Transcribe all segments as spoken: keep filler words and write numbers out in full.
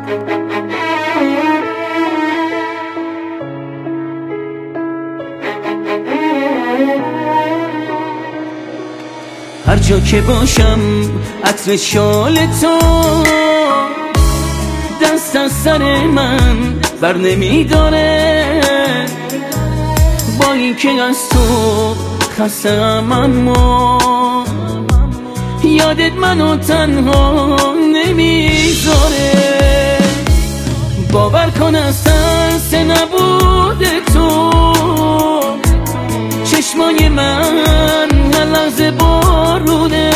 هر جا که باشم عطر شال تو دست از سر من بر نمیداره، با این که از تو خستم اما یادت منو تنها نمیذاره. باور کن احساس نبود تو چشمای من هر لحظه بارونه،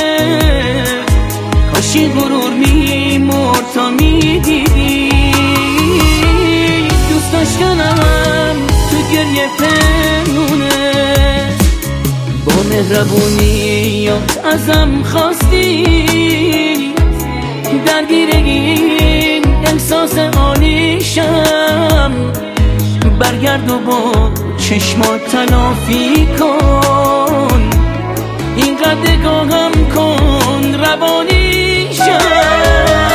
کاشی غرور میمرد تا میدیدی. دوست داشتنم تو گریه پنونه، با مهربونیات ازم خواستی درگیر این احساس عالیشم. برگرد و با چشمات تلافی کن، اینقدر نگاهم کن روانیشم.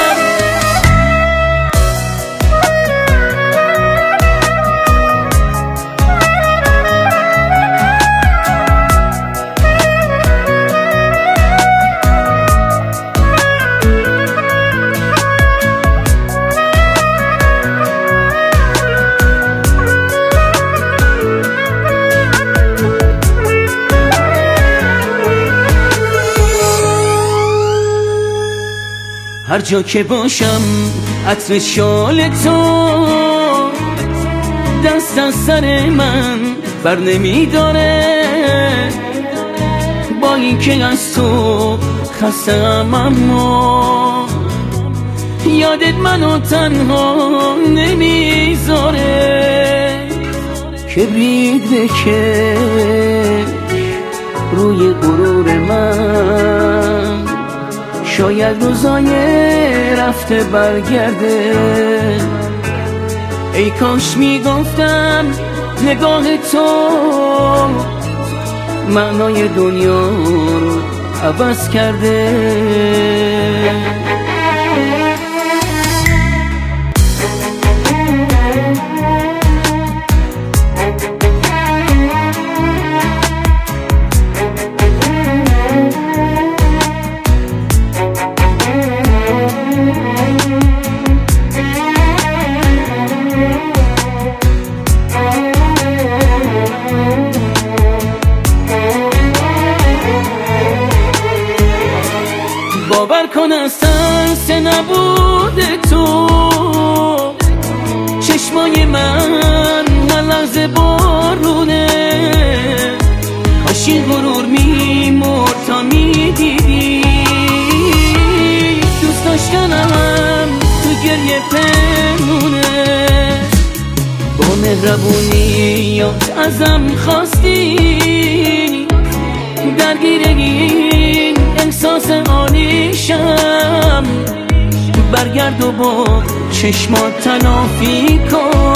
هر جا که باشم عطر شال تو دست از سر من بر نمیداره، با این که از تو خستم اما یادت منو تنها نمیذاره. کبریت بکش روی غرور من، شاید روزای رفته برگرده. ای کاش میگفتم نگاه تو معنای دنیا رو عوض کرده. باور کن احساس نبود تو چشمای من هر لحظه بارونه، کاشی غرور میمرد تا میدیدی. دوست داشتنم تو گریه پنونه، با مهربونیات ازم خواستی درگیر این احساس عالیشم. برگرد و با چشمات تلافی کن،